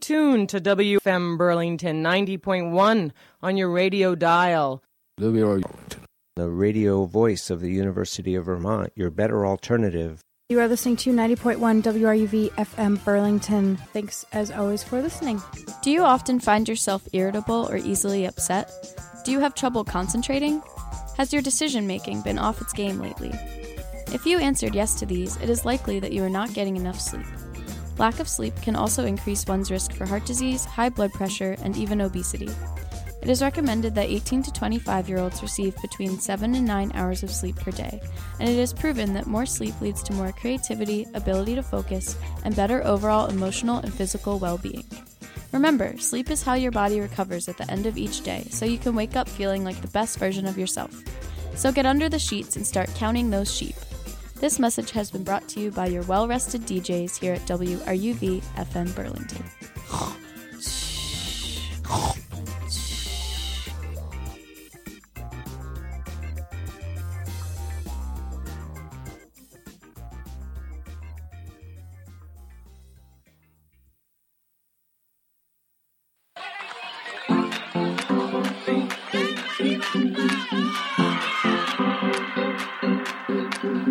tuned to WFM Burlington 90.1 on your radio dial. WRUV, the radio voice of the University of Vermont, your better alternative. You are listening to 90.1 WRUV FM Burlington. Thanks, as always, for listening. Do you often find yourself irritable or easily upset? Do you have trouble concentrating? Has your decision-making been off its game lately? If you answered yes to these, it is likely that you are not getting enough sleep. Lack of sleep can also increase one's risk for heart disease, high blood pressure, and even obesity. It is recommended that 18 to 25-year-olds receive between 7 and 9 hours of sleep per day, and it is proven that more sleep leads to more creativity, ability to focus, and better overall emotional and physical well-being. Remember, sleep is how your body recovers at the end of each day, so you can wake up feeling like the best version of yourself. So get under the sheets and start counting those sheep. This message has been brought to you by your well-rested DJs here at WRUV FM Burlington.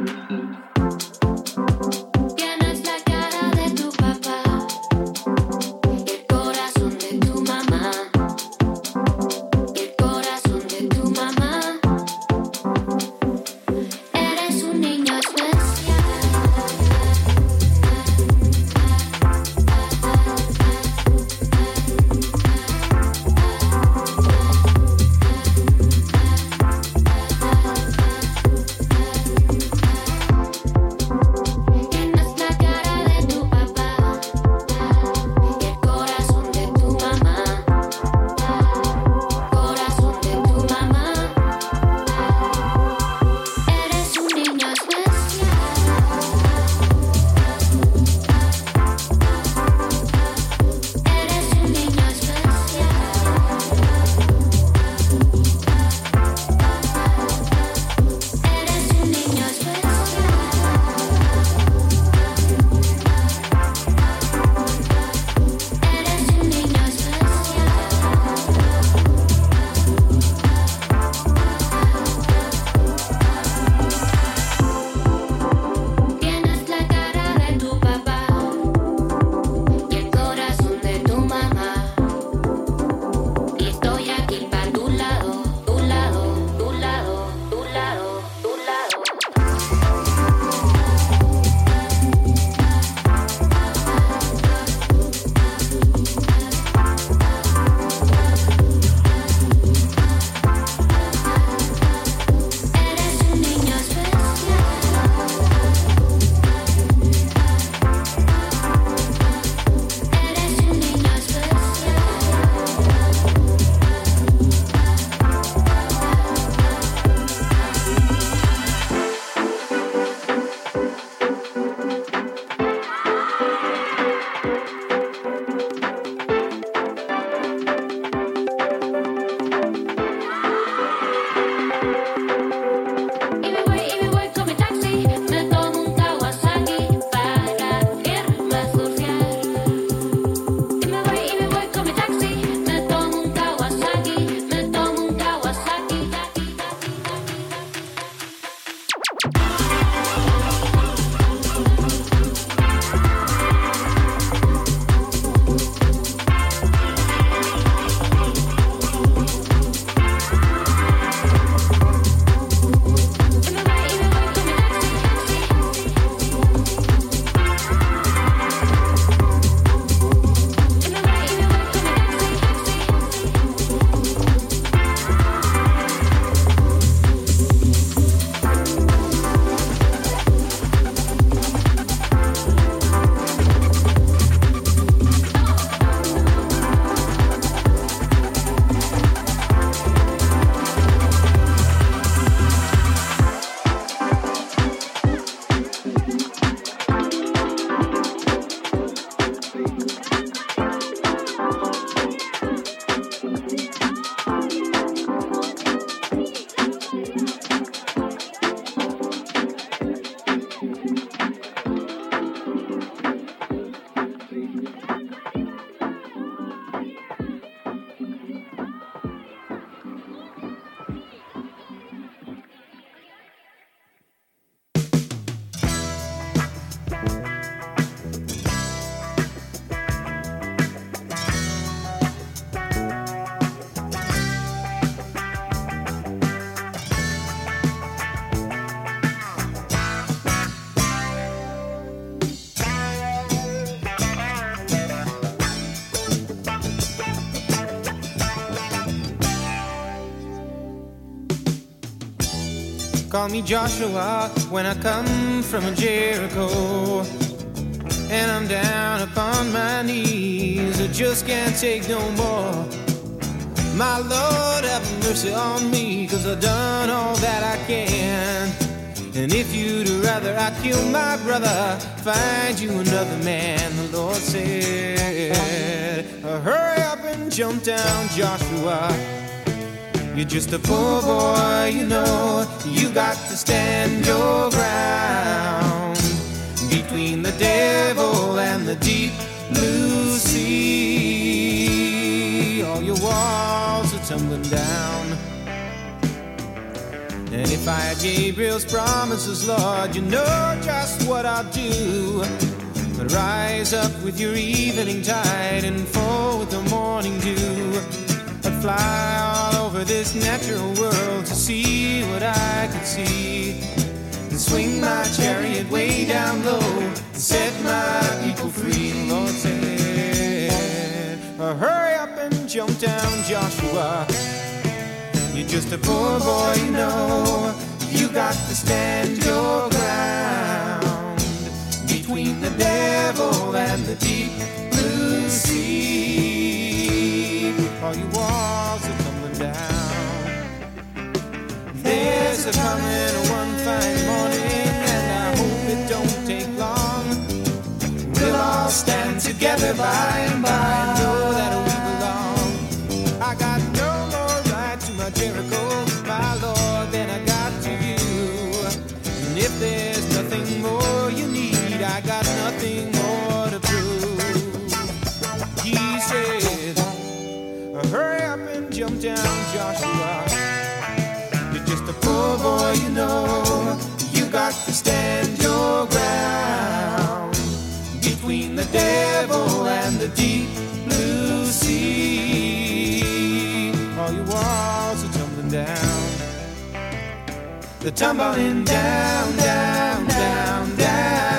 Tienes la cara de tu papá. Call me Joshua when I come from Jericho, and I'm down upon my knees. I just can't take no more. My Lord, have mercy on me, 'cause I've done all that I can. And if you'd rather I kill my brother, find you another man, the Lord said. Hurry up and jump down, Joshua. You're just a poor boy, you know. You got to stand your ground between the devil and the deep blue sea. All your walls are tumbling down. And if I had Gabriel's promises, Lord, you know just what I'll do. But rise up with your evening tide and fall with the morning dew. I'd fly all over this natural world to see what I could see, and swing my chariot way down low to set my people free. The Lord said, hurry up and jump down, Joshua. You're just a poor boy, you know. You got to stand your ground between the devil and the deep blue sea. All your walls are tumbling down. There's a coming one fine morning, and I hope it don't take long. We'll all stand together by and by and know that we belong. I got no more right to my Jericho, my Lord, than I got to you. And if there's nothing more you need, I got nothing more to prove. He said, hurry up and jump down, Joshua. You're just a poor boy, you know. You got to stand your ground between the devil and the deep blue sea. All your walls are tumbling down. They're tumbling down, down, down, down.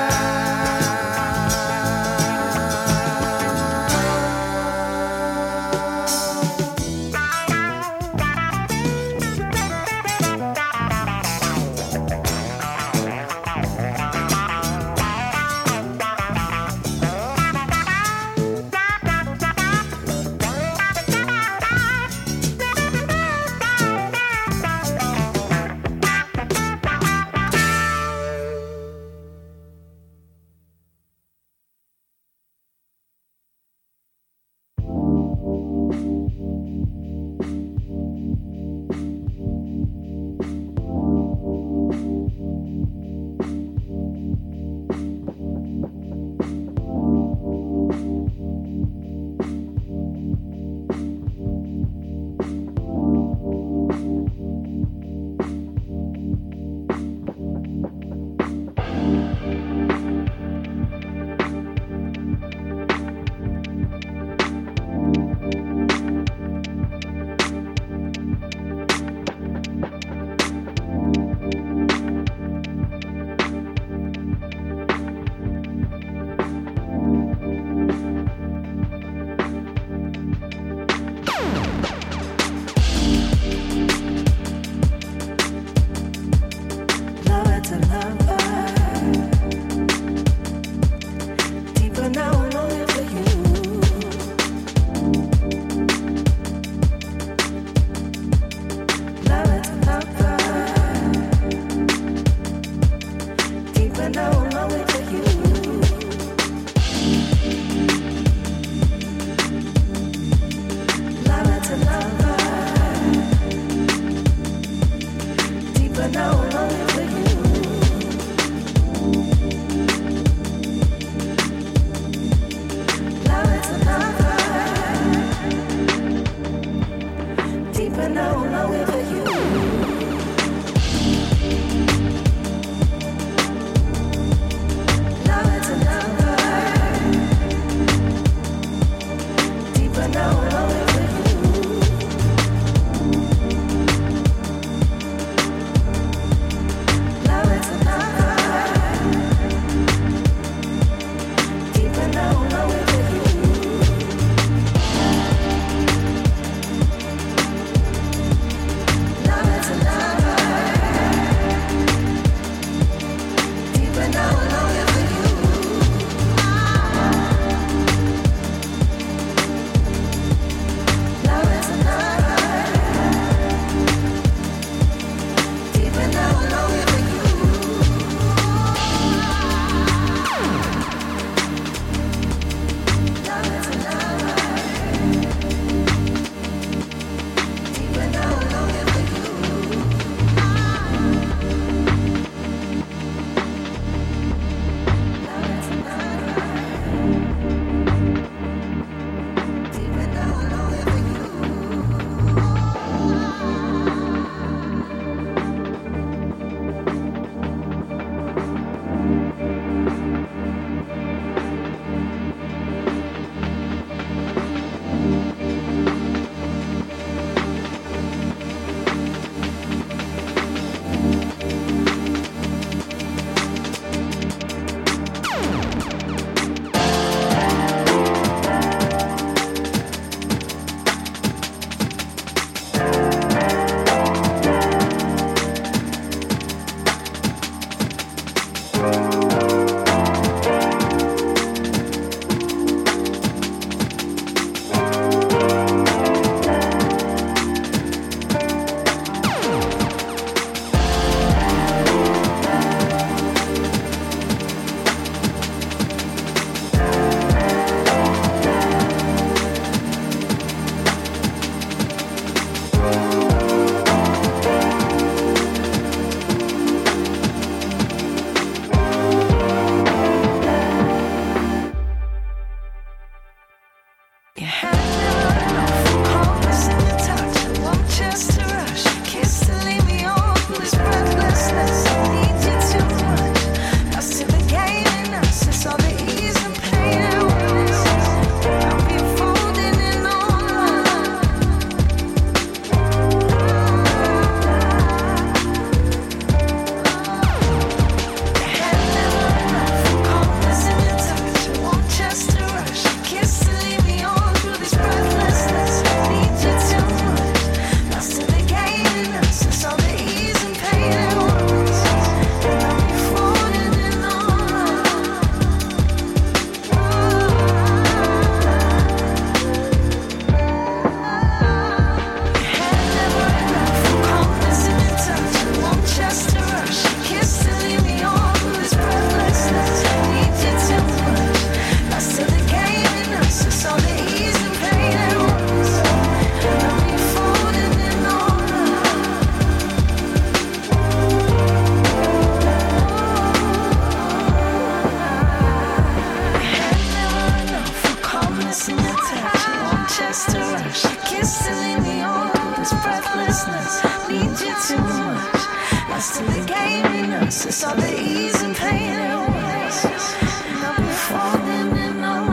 want just to rush. Your kiss to leave me on this breathlessness. Need you too much. Lost in the game, you know, so saw the ease and pain it was. And I'll be falling in love.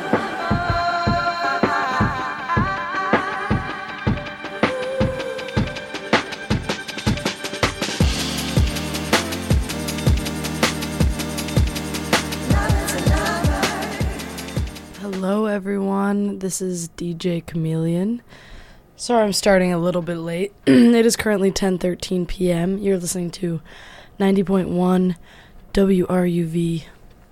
Hello everyone, this is DJ Chameleon. Sorry I'm starting a little bit late. It is currently 10:13 p.m. You're listening to 90.1 WRUV.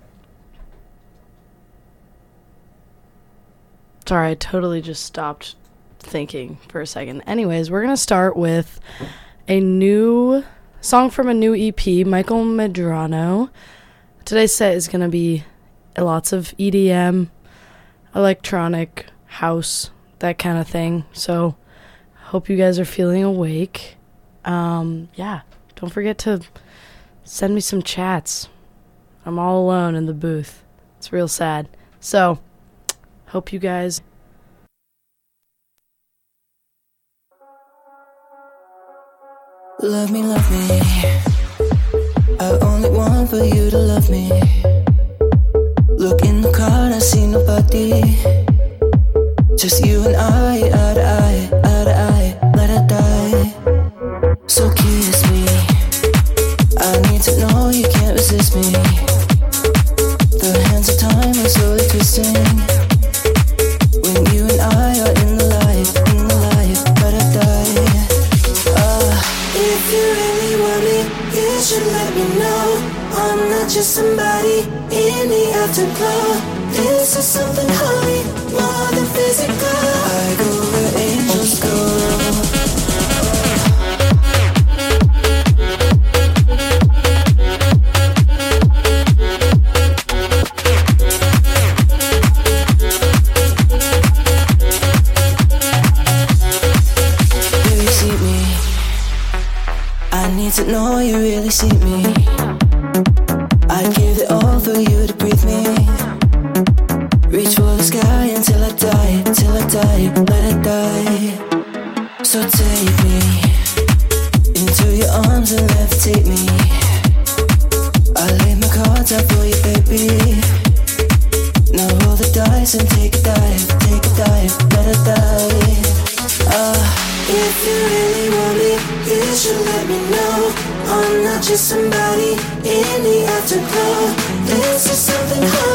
Sorry, I totally just stopped thinking for a second. Anyways, we're going to start with a new song from a new EP, Michael Medrano. Today's set is going to be lots of EDM, electronic, house, that kind of thing. So, hope you guys are feeling awake. Yeah, don't forget to send me some chats. I'm all alone in the booth. It's real sad. So, hope you guys... Love me, I only want for you to love me. Look in the car, I see nobody. Just you and I, eye to eye, eye to eye, let it die. So kiss me, I need to know you can't resist me. The hands of time are slowly twisting. When you and I are in the light, let it die. If you really want me, you should let me know. I'm not just somebody in the afterglow. This is something holy, more than physical. I go where angels go. Do you see me? I need to know you really see me. I'd give it all for you to breathe me. Reach for the sky until I die, let it die. So take me into your arms and levitate me. I lay my cards out for you, baby. Now roll the dice and take a dive, let it die. If you really want me, you should let me know. I'm not just somebody in the afterglow. This is something hard.